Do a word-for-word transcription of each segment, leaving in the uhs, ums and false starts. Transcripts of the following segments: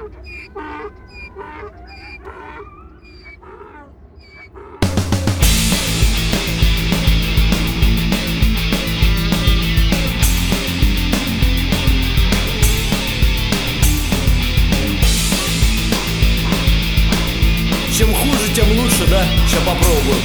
Чем хуже, тем лучше, да? Сейчас попробую.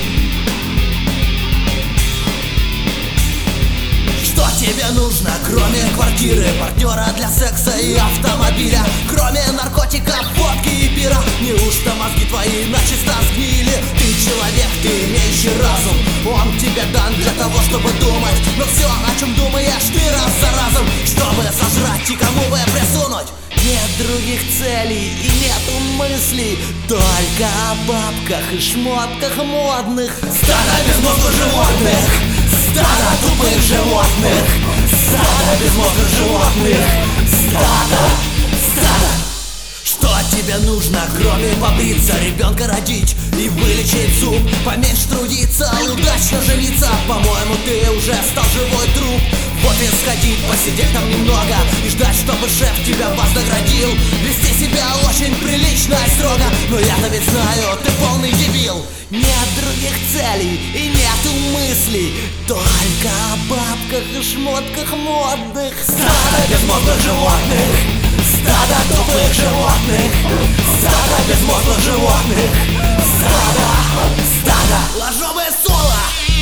Что тебе нужно, кроме квартиры, партнера для секса и автомобиля? Кроме наркотиков, водки и пира? Неужто мозги твои начисто сгнили? Ты человек, ты имеющий разум. Он тебе дан для того, чтобы думать. Но все, о чем думаешь ты раз за разом, чтобы сожрать и кому бы присунуть. Нет других целей и нету мыслей, только о бабках и шмотках модных. Стадо безмозглых животных, стадо тупых животных, стадо безмозглых животных, стадо, стадо. Что тебе нужно, кроме побриться, ребенка родить и вылечить зуб? Поменьше трудиться, удачно жениться. По-моему, ты уже стал живой труп. В офис сходить, посидеть там немного и ждать, чтобы шеф тебя вознаградил. Вести себя очень прилично и строго, но я-то ведь знаю, ты полный дебил. Нет других целей и нету мыслей, только о бабках и шмотках модных. Стадо безмозглых животных, стадо тупых животных, стадо безмозглых животных, стадо, стадо. Ложовое соло.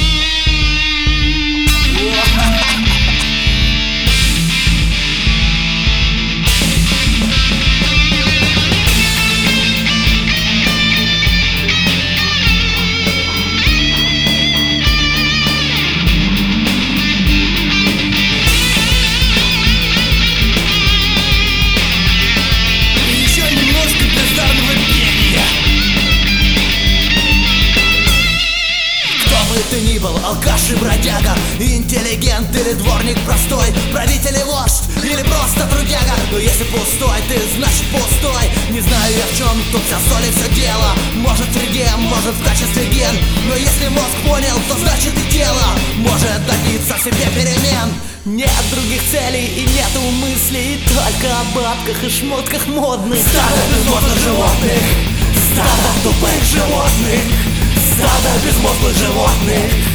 Ты ни был, алкаш и бродяга, интеллигент или дворник простой, правитель и вождь или просто трудяга. Но если пустой, ты значит пустой. Не знаю я в чем тут вся соль и все дело. Может в среде, может в качестве ген. Но если мозг понял, то значит и тело может добиться в себе перемен. Нет других целей и нету мыслей, только о бабках и шмотках модных. Стадо безмозглых животных, стадо тупых животных, стадо безмозглых животных,